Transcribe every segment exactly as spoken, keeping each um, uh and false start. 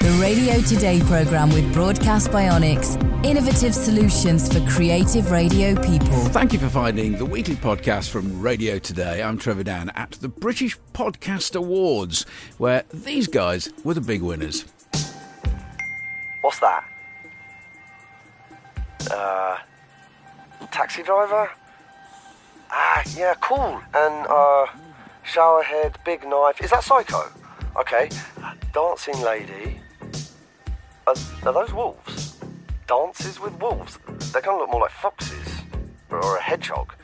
The Radio Today programme with Broadcast Bionics. Innovative solutions for creative radio people. Thank you for finding the weekly podcast from Radio Today. I'm Trevor Dan at the British Podcast Awards, where these guys were the big winners. What's that? Uh, taxi driver? Ah, yeah, cool. And, uh, showerhead, big knife. Is that Psycho? Okay. Dancing lady. Are, are those wolves? Dances with wolves? They kind of look more like foxes. Or a hedgehog.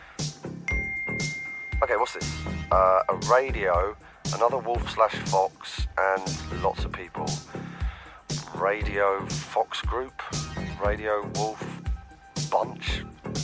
Okay, what's this? Uh, a radio, another wolf slash fox, and lots of people. Radio Fox Group, Radio Wolf Bunch,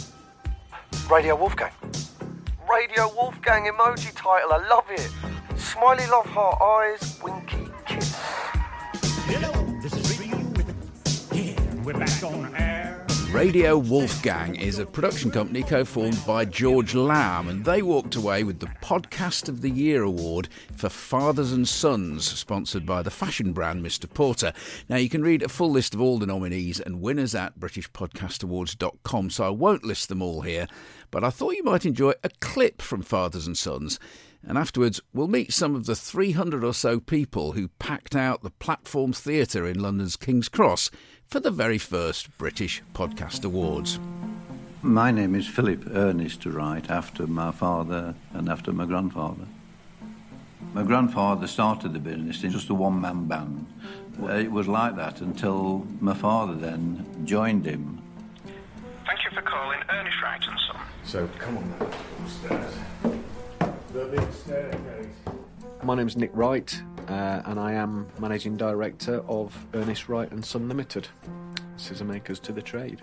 Radio Wolfgang, Radio Wolfgang emoji title, I love it. Smiley love heart eyes, winky kiss. Hello, this is Radio with it. Yeah, we're back on air. Radio Wolfgang is a production company co-formed by George Lamb, and they walked away with the Podcast of the Year award for Fathers and Sons, sponsored by the fashion brand Mister Porter. Now, you can read a full list of all the nominees and winners at british podcast awards dot com, so I won't list them all here, but I thought you might enjoy a clip from Fathers and Sons. And afterwards, we'll meet some of the three hundred or so people who packed out the Platform Theatre in London's King's Cross for the very first British Podcast Awards. My name is Philip Ernest Wright, after my father and after my grandfather. My grandfather started the business in just a one-man band. Uh, it was like that until my father then joined him. Thank you for calling Ernest Wright and Son. So, come on now, upstairs. The big staircase. My name's Nick Wright, uh, and I am Managing Director of Ernest Wright and Son Limited, scissor makers to the trade.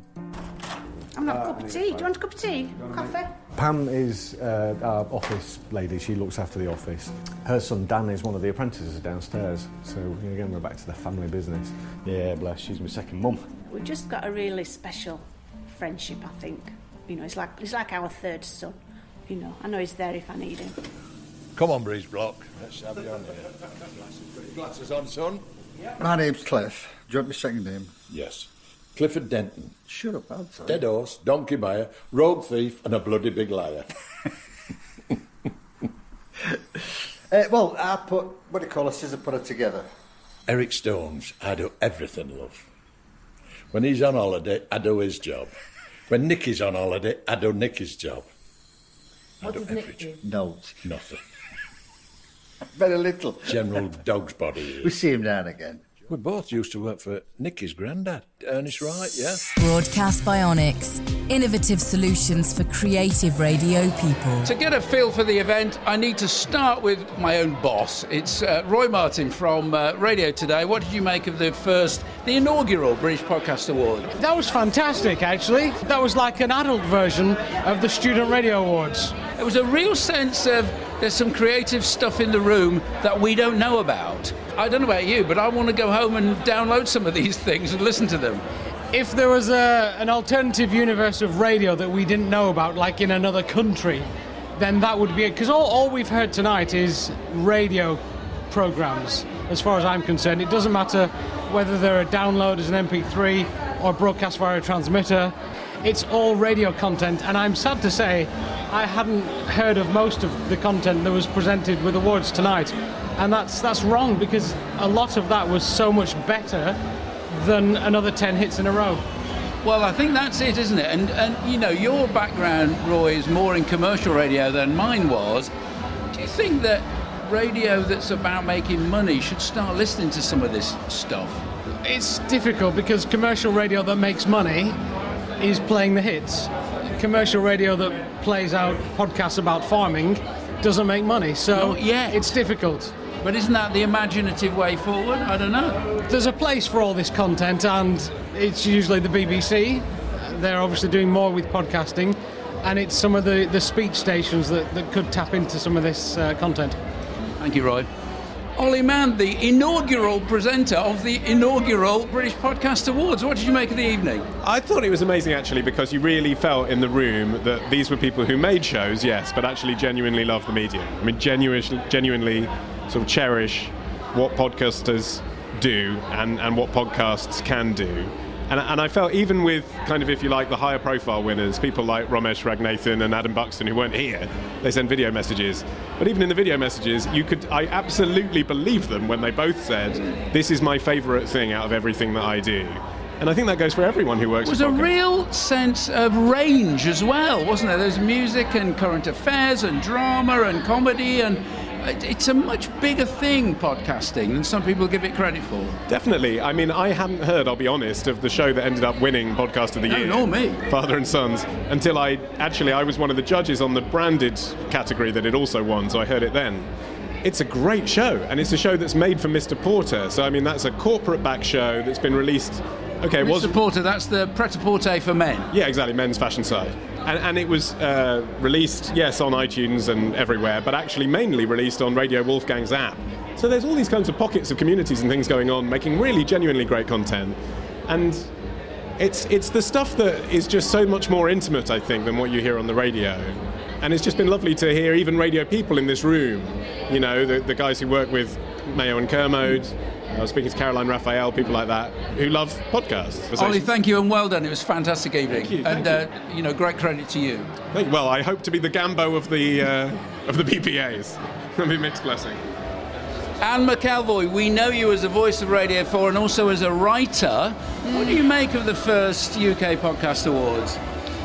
I'm not a cup of tea. Do you want a cup of tea? Coffee? Pam is uh, our office lady. She looks after the office. Her son Dan is one of the apprentices downstairs. So again, we're back to the family business. Yeah, bless. She's my second mum. We've just got a really special friendship, I think. You know, it's like it's like our third son. You know, I know he's there if I need him. Come on, Breeze Block. Let's have you on here. Glasses on, son. My name's Cliff. Do you want my second name? Yes. Clifford Denton. Shut up, I'm sorry. Dead horse, donkey buyer, rogue thief, and a bloody big liar. uh, well, I put, what do you call a scissor putter together? Eric Stones, I do everything, love. When he's on holiday, I do his job. When Nicky's on holiday, I do Nicky's job. I What do does every Nick do? job. No. Nothing. Very little. General dog's body. We see him now and again. We both used to work for Nicky's granddad, Ernest Wright, yeah? Broadcast Bionics. Innovative solutions for creative radio people. To get a feel for the event, I need to start with my own boss. It's uh, Roy Martin from uh, Radio Today. What did you make of the first, the inaugural British Podcast Award? That was fantastic, actually. That was like an adult version of the Student Radio Awards. It was a real sense of there's some creative stuff in the room that we don't know about. I don't know about you, but I want to go home and download some of these things and listen to them. If there was a, an alternative universe of radio that we didn't know about, like in another country, then that would be it. Because all, all we've heard tonight is radio programs, as far as I'm concerned. It doesn't matter whether they're a download as an M P three or broadcast via a transmitter. It's all radio content, and I'm sad to say I hadn't heard of most of the content that was presented with awards tonight. And that's that's wrong, because a lot of that was so much better than another ten hits in a row. Well, I think that's it, isn't it? And, and you know, your background, Roy, is more in commercial radio than mine was. Do you think that radio that's about making money should start listening to some of this stuff? It's difficult, because commercial radio that makes money is playing the hits. Commercial radio that plays out podcasts about farming doesn't make money, so it's difficult. But isn't that the imaginative way forward? I don't know. There's a place for all this content, and it's usually the B B C. They're obviously doing more with podcasting, and it's some of the, the speech stations that, that could tap into some of this uh, content. Thank you, Roy. Ollie Mann, the inaugural presenter of the inaugural British Podcast Awards. What did you make of the evening? I thought it was amazing, actually, because you really felt in the room that these were people who made shows, yes, but actually genuinely love the medium. I mean, genuinely, genuinely sort of cherish what podcasters do and, and what podcasts can do. And, and I felt even with kind of, if you like, the higher profile winners, people like Romesh Ragnathan and Adam Buxton who weren't here, they sent video messages. But even in the video messages, you could, I absolutely believe them when they both said, this is my favourite thing out of everything that I do. And I think that goes for everyone who works. There was for a podcasts. real sense of range as well, wasn't there? There's music and current affairs and drama and comedy, and it's a much bigger thing, podcasting, than some people give it credit for. Definitely. I mean, I hadn't heard, I'll be honest, of the show that ended up winning Podcast of the No, Year. nor me. Father and Sons, until I, actually, I was one of the judges on the branded category that it also won, so I heard it then. It's a great show, and it's a show that's made for Mister Porter. So, I mean, that's a corporate-backed show that's been released. Okay, Mister was Porter, that's the pret-a-porter for men. Yeah, exactly, men's fashion side. And, and it was uh, released, yes, on iTunes and everywhere, but actually mainly released on Radio Wolfgang's app. So there's all these kinds of pockets of communities and things going on, making really genuinely great content. And it's it's the stuff that is just so much more intimate, I think, than what you hear on the radio. And it's just been lovely to hear even radio people in this room, you know, the, the guys who work with Mayo and Kermode. I was speaking to Caroline Raphael, people like that, who love podcasts. Ollie, thank you and well done. It was a fantastic evening. Thank you, and, thank uh, you know, great credit to you. Thank you. Well, I hope to be the Gambo of the uh, of the B P As. That'll be a mixed blessing. Anne McElvoy, we know you as a voice of Radio four and also as a writer. What do you make of the first U K Podcast Awards?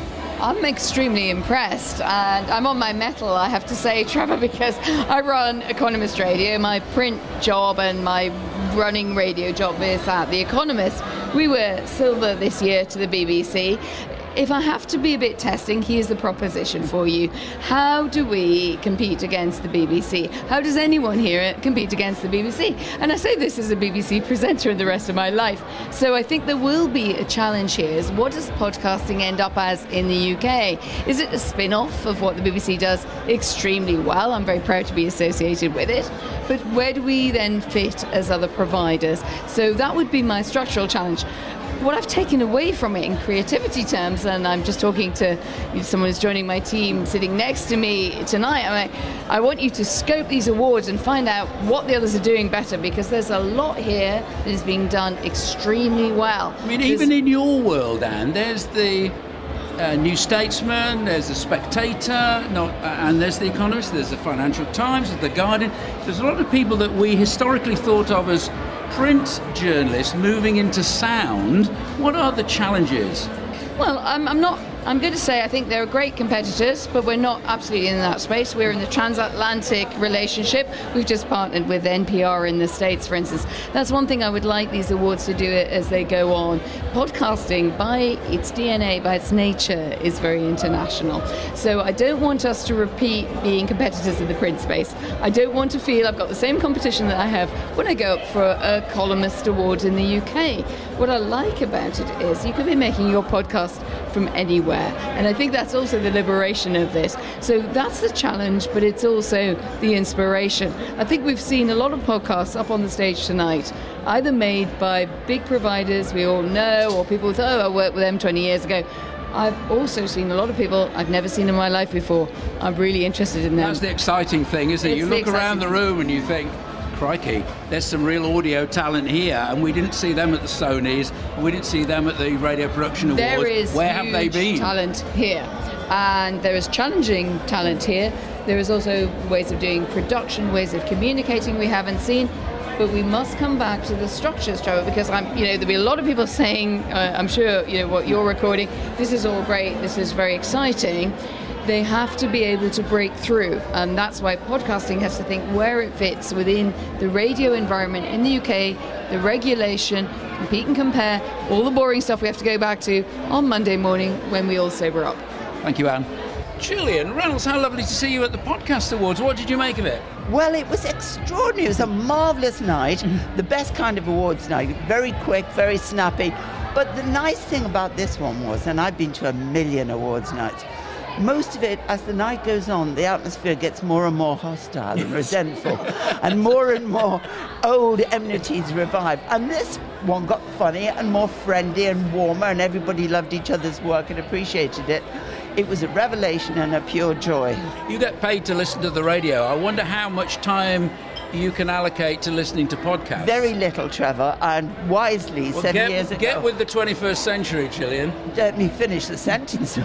I'm extremely impressed, and I'm on my mettle, I have to say, Trevor, because I run Economist Radio. My print job and my running radio job is at The Economist. We were silver this year to the B B C. If I have to be a bit testing, here's the proposition for you. How do we compete against the B B C? How does anyone here compete against the B B C? And I say this as a B B C presenter in the rest of my life. So I think there will be a challenge here. Is what does podcasting end up as in the U K? Is it a spin-off of what the B B C does extremely well? I'm very proud to be associated with it. But where do we then fit as other providers? So that would be my structural challenge. What I've taken away from it in creativity terms, and I'm just talking to someone who's joining my team sitting next to me tonight, I'm like, I want you to scope these awards and find out what the others are doing better, because there's a lot here that is being done extremely well. I mean, There's, even in your world, Anne, there's the uh, New Statesman, there's the Spectator, not, uh, and there's the Economist, there's the Financial Times, there's the Guardian. There's a lot of people that we historically thought of as print journalists moving into sound. What are the challenges? Well, I'm, I'm not. I'm going to say I think they're great competitors, but we're not absolutely in that space. We're in the transatlantic relationship. We've just partnered with N P R in the States, for instance. That's one thing I would like these awards to do it as they go on. Podcasting, by its D N A, by its nature, is very international. So I don't want us to repeat being competitors in the print space. I don't want to feel I've got the same competition that I have when I go up for a columnist award in the U K. What I like about it is you could be making your podcast from anywhere. And I think that's also the liberation of this. So that's the challenge, but it's also the inspiration. I think we've seen a lot of podcasts up on the stage tonight, either made by big providers we all know, or people with, oh, I worked with them twenty years ago. I've also seen a lot of people I've never seen in my life before. I'm really interested in them. That's the exciting thing, isn't it? It's You the look around the exciting room and you think, crikey, there's some real audio talent here, and we didn't see them at the Sonys, we didn't see them at the Radio Production Awards. There is Where have they been? talent here, and there is challenging talent here. There is also ways of doing production, ways of communicating we haven't seen. But we must come back to the structures, Trevor, because I'm, you know, there'll be a lot of people saying, uh, I'm sure, you know, what you're recording, this is all great, this is very exciting. They have to be able to break through, and that's why podcasting has to think where it fits within the radio environment in the U K, the regulation, compete and compare, all the boring stuff we have to go back to on Monday morning when we all sober up. Thank you, Anne. Gillian Reynolds, how lovely to see you at the Podcast Awards. What did you make of it? Well, it was extraordinary. It was a marvellous night, the best kind of awards night. Very quick, very snappy. But the nice thing about this one was, and I've been to a million awards nights, most of it, as the night goes on, the atmosphere gets more and more hostile and resentful, and more and more old enmities revive. And this one got funny and more friendly and warmer, and everybody loved each other's work and appreciated it. It was a revelation and a pure joy. You get paid to listen to the radio. I wonder how much time you can allocate to listening to podcasts? Very little, Trevor, and wisely, well, seven get, years ago. Get with the twenty-first century, Gillian. Let me finish the sentence.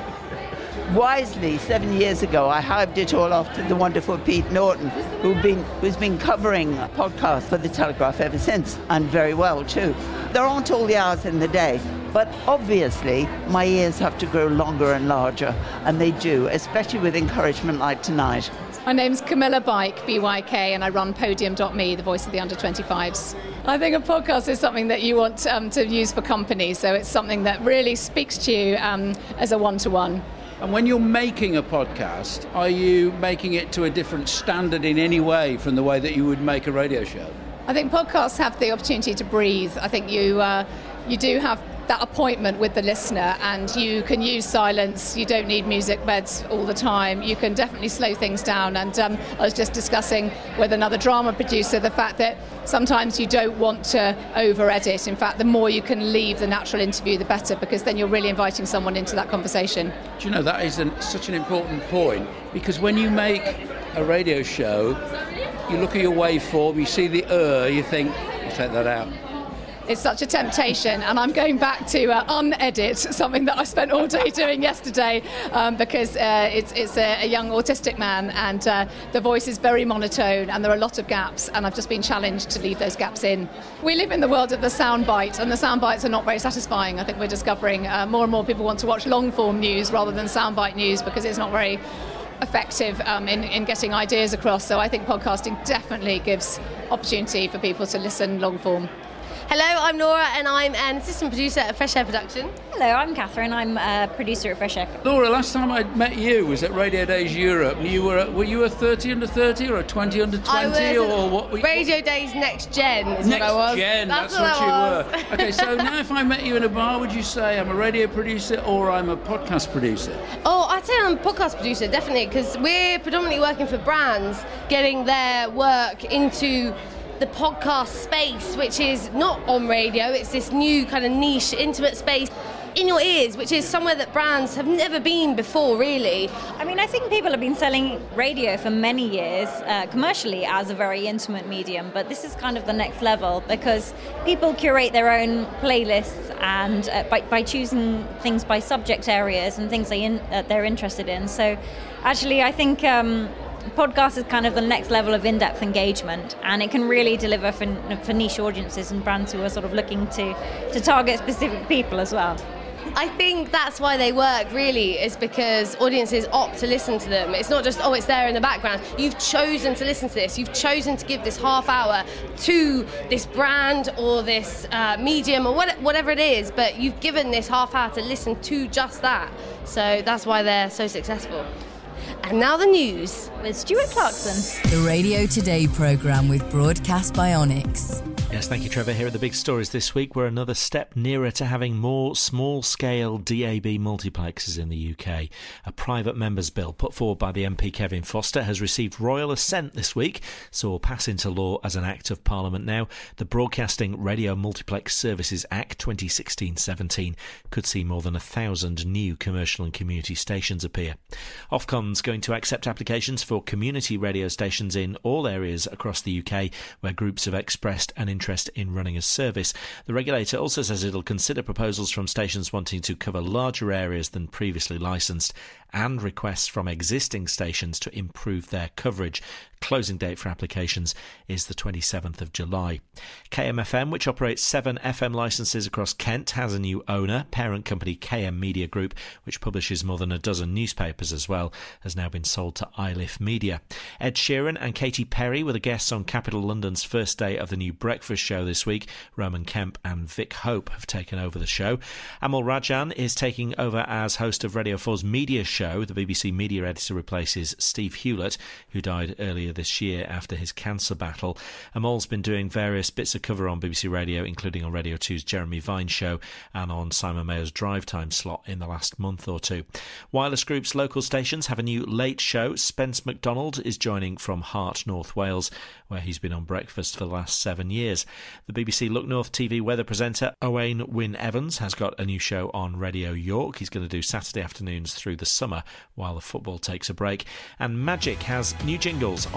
Wisely, seven years ago, I hived it all off to the wonderful Pete Norton, who've been, who's been covering podcasts for The Telegraph ever since, and very well, too. There aren't all the hours in the day, but obviously my ears have to grow longer and larger, and they do, especially with encouragement like tonight. My name's Camilla Bike, B Y K, and I run podium dot me, the voice of the under twenty-fives. I think a podcast is something that you want um, to use for company, so it's something that really speaks to you um, as a one-to-one. And when you're making a podcast, are you making it to a different standard in any way from the way that you would make a radio show? I think podcasts have the opportunity to breathe. I think you uh, you do have that appointment with the listener, and you can use silence. You don't need music beds all the time. You can definitely slow things down. And um, I was just discussing with another drama producer the fact that sometimes you don't want to over-edit. In fact, the more you can leave the natural interview, the better, because then you're really inviting someone into that conversation. Do you know, that is an, such an important point, because when you make a radio show, you look at your waveform, you see the er, you think, I'll take that out. It's such a temptation, and I'm going back to uh, unedit, something that I spent all day doing yesterday, um, because uh, it's, it's a, a young autistic man, and uh, the voice is very monotone, and there are a lot of gaps, and I've just been challenged to leave those gaps in. We live in the world of the soundbite, and the soundbites are not very satisfying. I think we're discovering uh, more and more people want to watch long-form news rather than soundbite news, because it's not very effective um, in, in getting ideas across. So I think podcasting definitely gives opportunity for people to listen long-form. Hello, I'm Laura, and I'm an assistant producer at Fresh Air Production. Hello, I'm Catherine. I'm a producer at Fresh Air. Laura, last time I met you was at Radio Days Europe. You were were you a thirty under thirty or a twenty under twenty, or what? Were you? Radio Days Next Gen is Next what I was. Gen, that's, that's what, what you were. Okay, so now if I met you in a bar, would you say I'm a radio producer or I'm a podcast producer? Oh, I'd say I'm a podcast producer, definitely, because we're predominantly working for brands, getting their work into the podcast space, which is not on radio. It's this new kind of niche, intimate space in your ears, which is somewhere that brands have never been before, really. I mean, I think people have been selling radio for many years uh, commercially as a very intimate medium, but this is kind of the next level, because people curate their own playlists, and uh, by, by choosing things by subject areas and things they in, uh, they're interested in. So actually, I think um, podcast is kind of the next level of in-depth engagement, and it can really deliver for, for niche audiences and brands who are sort of looking to, to target specific people as well. I think that's why they work, really, is because audiences opt to listen to them. It's not just, oh, it's there in the background. You've chosen to listen to this. You've chosen to give this half hour to this brand or this uh, medium or what, whatever it is, but you've given this half hour to listen to just that. So that's why they're so successful. And now the news with Stuart Clarkson. The Radio Today programme with Broadcast Bionics. Yes, thank you, Trevor. Here are the big stories this week. We're another step nearer to having more small-scale D A B multiplexes in the U K. A private member's bill put forward by the M P Kevin Foster has received royal assent this week, so will pass into law as an Act of Parliament now. The Broadcasting Radio Multiplex Services Act twenty sixteen seventeen could see more than a thousand new commercial and community stations appear. Ofcom's going to accept applications for community radio stations in all areas across the U K where groups have expressed an interest in running a service. The regulator also says it'll consider proposals from stations wanting to cover larger areas than previously licensed and requests from existing stations to improve their coverage. Closing date for applications is the twenty-seventh of July. K M F M, which operates seven F M licences across Kent, has a new owner. Parent company K M Media Group, which publishes more than a dozen newspapers as well, has now been sold to iLift Media. Ed Sheeran and Katy Perry were the guests on Capital London's first day of the new breakfast show this week. Roman Kemp and Vic Hope have taken over the show. Amal Rajan is taking over as host of Radio four's media show. The B B C media editor replaces Steve Hewlett, who died earlier this year after his cancer battle. Amal's been doing various bits of cover on B B C Radio, including on Radio two's Jeremy Vine show and on Simon Mayer's Drive Time slot in the last month or two. Wireless Group's local stations have a new late show. Spence MacDonald is joining from Hart, North Wales, where he's been on breakfast for the last seven years. The B B C Look North T V weather presenter Owain Wynne Evans has got a new show on Radio York. He's going to do Saturday afternoons through the summer while the football takes a break. And Magic has new jingles on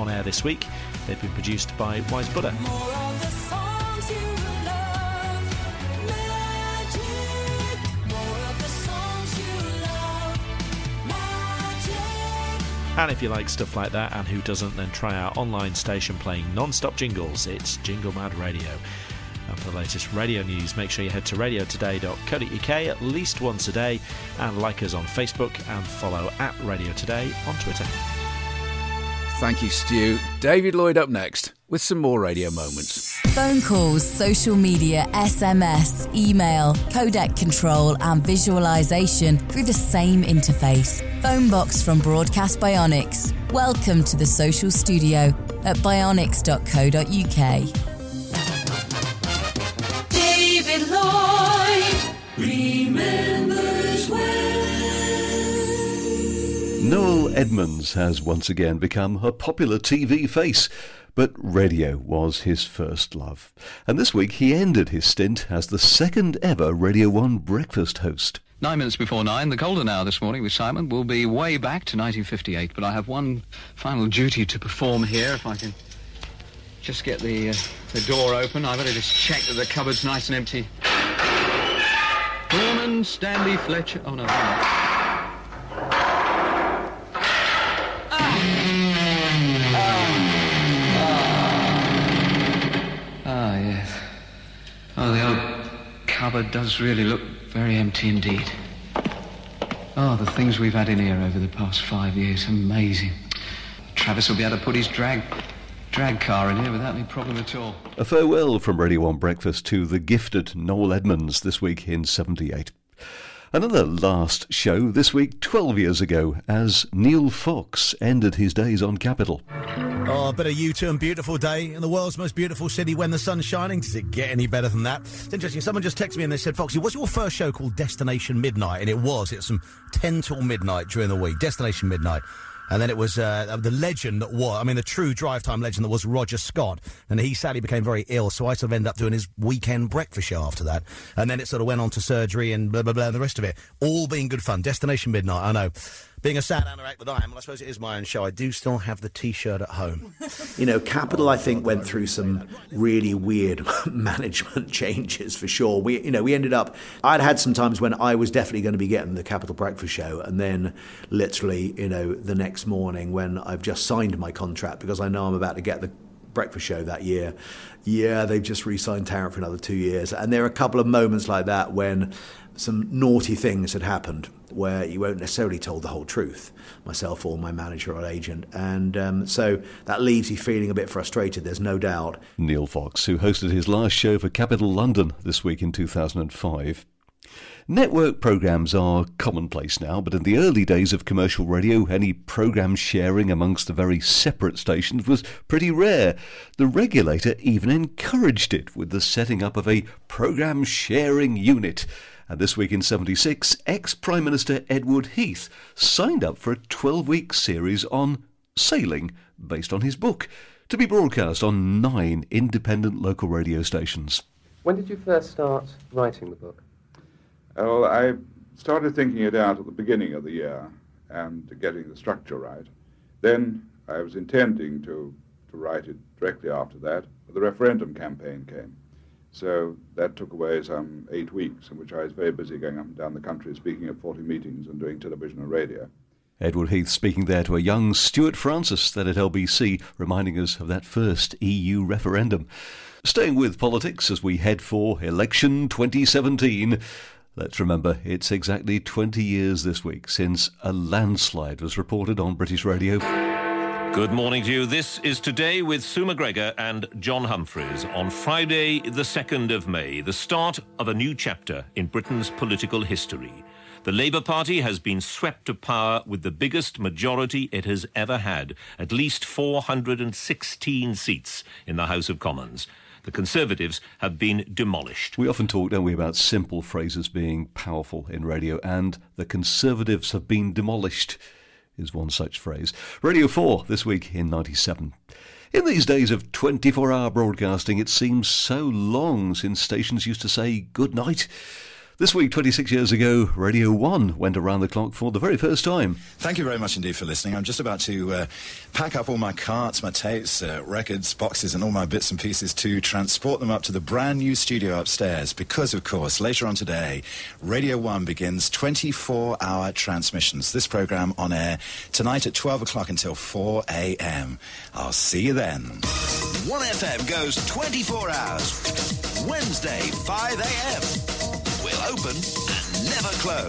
on air this week. They've been produced by Wise Buddha. And if you like stuff like that, and who doesn't, then try our online station playing non-stop jingles. It's Jingle Mad Radio. And for the latest radio news, make sure you head to radio today dot co dot uk at least once a day, and like us on Facebook and follow at Radio Today on Twitter. Thank you, Stu. David Lloyd up next with some more radio moments. Phone calls, social media, S M S, email, codec control and visualisation through the same interface. Phonebox from Broadcast Bionics. Welcome to the social studio at bionics dot co dot uk. David Lloyd remembers when. Noel Edmonds has once again become a popular T V face, but radio was his first love. And this week he ended his stint as the second ever Radio one breakfast host. Nine minutes before nine, the golden hour this morning with Simon will be way back to nineteen fifty-eight, but I have one final duty to perform here, if I can just get the, uh, the door open. I better just check that the cupboard's nice and empty. Norman Stanley Fletcher... Oh, no, Ah, yes. Oh, the old cupboard does really look very empty indeed. Oh, the things we've had in here over the past five years, amazing. Travis will be able to put his drag drag car in here without any problem at all. A farewell from Radio one Breakfast to the gifted Noel Edmonds this week in seventy-eight. Another last show this week, twelve years ago, as Neil Fox ended his days on Capital. Oh, a bit of U two and beautiful day in the world's most beautiful city when the sun's shining. Does it get any better than that? It's interesting. Someone just texted me and they said, Foxy, what's your first show called Destination Midnight? And it was. It's from ten till midnight during the week. Destination Midnight. And then it was uh, the legend that was, I mean, the true drive time legend that was Roger Scott. And he sadly became very ill, so I sort of ended up doing his weekend breakfast show after that. And then it sort of went on to surgery and blah, blah, blah, and the rest of it. All being good fun. Destination Midnight, I know. Being a sad anorak that I am, well, I suppose it is my own show. I do still have the T-shirt at home. You know, Capital, I think, went through some really weird management changes for sure. We, you know, we ended up. I'd had some times when I was definitely going to be getting the Capital Breakfast Show, and then literally, you know, the next morning when I've just signed my contract because I know I'm about to get the breakfast show that year. Yeah, they've just re-signed Tarrant for another two years, and there are a couple of moments like that when some naughty things had happened where you won't necessarily told the whole truth, myself or my manager or agent. And um, so that leaves you feeling a bit frustrated, there's no doubt. Neil Fox, who hosted his last show for Capital London this week in two thousand five. Network programmes are commonplace now, but in the early days of commercial radio, any programme sharing amongst the very separate stations was pretty rare. The regulator even encouraged it with the setting up of a programme sharing unit. And this week in seventy-six, ex-Prime Minister Edward Heath signed up for a twelve-week series on sailing, based on his book, to be broadcast on nine independent local radio stations. When did you first start writing the book? Well, I started thinking it out at the beginning of the year and getting the structure right. Then I was intending to, to write it directly after that, but the referendum campaign came. So that took away some eight weeks, in which I was very busy going up and down the country speaking at forty meetings and doing television and radio. Edward Heath speaking there to a young Stuart Francis then at L B C, reminding us of that first E U referendum. Staying with politics as we head for election twenty seventeen, let's remember it's exactly twenty years this week since a landslide was reported on British radio. Good morning to you. This is Today with Sue McGregor and John Humphreys on Friday, the second of May, the start of a new chapter in Britain's political history. The Labour Party has been swept to power with the biggest majority it has ever had, at least four hundred sixteen seats in the House of Commons. The Conservatives have been demolished. We often talk, don't we, about simple phrases being powerful in radio, and the Conservatives have been demolished is one such phrase. Radio four this week in ninety-seven. In these days of twenty-four hour broadcasting, it seems so long since stations used to say good night. This week, twenty-six years ago, Radio one went around the clock for the very first time. Thank you very much indeed for listening. I'm just about to uh, pack up all my carts, my tapes, uh, records, boxes and all my bits and pieces to transport them up to the brand new studio upstairs because, of course, later on today, Radio one begins twenty-four hour transmissions. This programme on air tonight at twelve o'clock until four a.m. I'll see you then. one F M goes twenty-four hours. Wednesday, five a.m. We'll open and never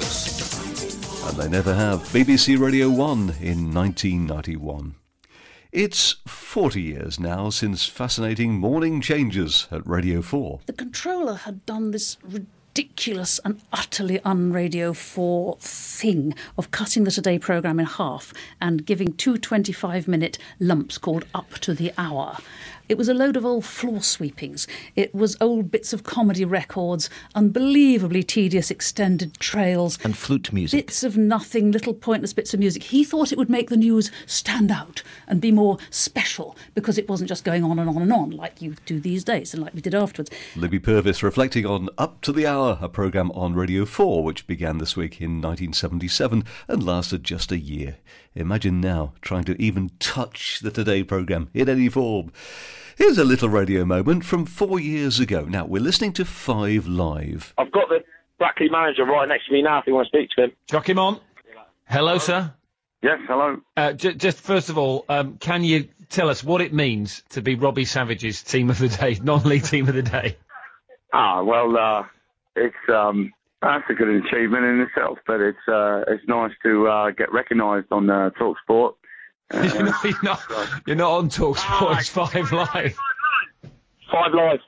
close. And they never have. B B C Radio one in nineteen ninety-one. It's forty years now since fascinating morning changes at Radio four. The controller had done this ridiculous and utterly un-Radio four thing of cutting the Today programme in half and giving two twenty-five minute lumps called Up to the Hour. It was a load of old floor sweepings. It was old bits of comedy records, unbelievably tedious extended trails. And flute music. Bits of nothing, little pointless bits of music. He thought it would make the news stand out and be more special because it wasn't just going on and on and on like you do these days and like we did afterwards. Libby Purvis reflecting on Up to the Hour, a programme on Radio four which began this week in nineteen seventy-seven and lasted just a year. Imagine now trying to even touch the Today programme in any form. Here's a little radio moment from four years ago. Now, we're listening to Five Live. I've got the Brackley manager right next to me now if you want to speak to him. Chuck him on. Hello, sir. Yes, hello. Uh, j- just first of all, um, can you tell us what it means to be Robbie Savage's team of the day, non-league team of the day? Ah, well, uh, it's um, that's a good achievement in itself, but it's uh, it's nice to uh, get recognised on uh, Talk Sport. Uh, you're, not, you're, not, you're not on Talk Sport, it's Five Live. Five Live.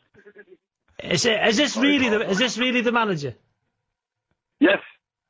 Is, it, is this really the is this really the manager? Yes.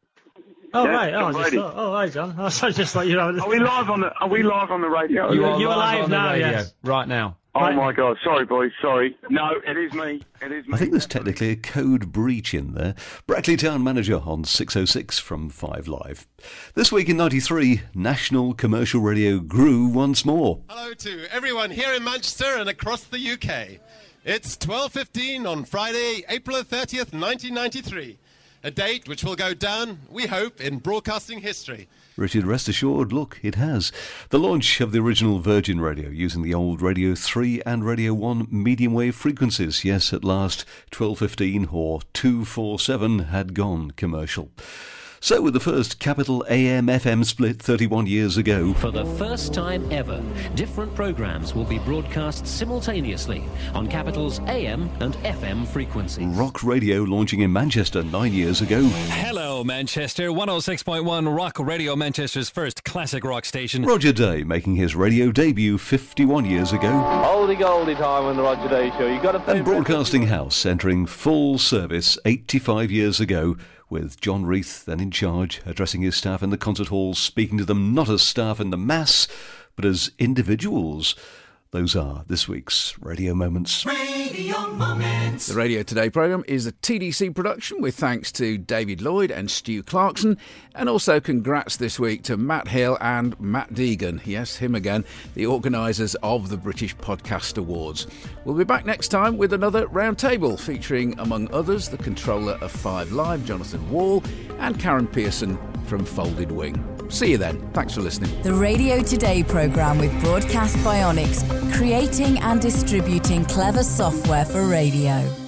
Oh yes, right, oh, just thought, oh hi John. I was just like you know. Are we live on the Are we live on the radio? You are you live, are live on now, the radio, yes. right now. Oh right. my God! Sorry, boys. Sorry. No, it is me. It is me. I think there's technically a code breach in there. Brackley Town Manager on six oh six from Five Live. This week in ninety-three, national commercial radio grew once more. Hello to everyone here in Manchester and across the U K. It's twelve fifteen on Friday, April thirtieth, nineteen ninety-three. A date which will go down, we hope, in broadcasting history. Richard, rest assured, look, it has. The launch of the original Virgin Radio using the old Radio three and Radio one medium wave frequencies. Yes, at last, twelve fifteen or two forty-seven had gone commercial. So with the first Capital A M F M split thirty-one years ago. For the first time ever, different programmes will be broadcast simultaneously on Capital's A M and F M frequencies. Rock Radio launching in Manchester nine years ago. Hello, Manchester. one oh six point one Rock Radio, Manchester's first classic rock station. Roger Day making his radio debut fifty-one years ago. Oldie goldie time on the Roger Day Show. You got to. And Broadcasting House entering full service eighty-five years ago, with John Reith then in charge, addressing his staff in the concert hall, speaking to them not as staff in the mass, but as individuals. Those are this week's Radio Moments. Radio Moments. The Radio Today programme is a T D C production with thanks to David Lloyd and Stu Clarkson, and also congrats this week to Matt Hill and Matt Deegan, yes, him again, the organisers of the British Podcast Awards. We'll be back next time with another roundtable featuring, among others, the controller of Five Live, Jonathan Wall, and Karen Pearson from Folded Wing. See you then. Thanks for listening. The Radio Today programme with Broadcast Bionics, creating and distributing clever software for radio.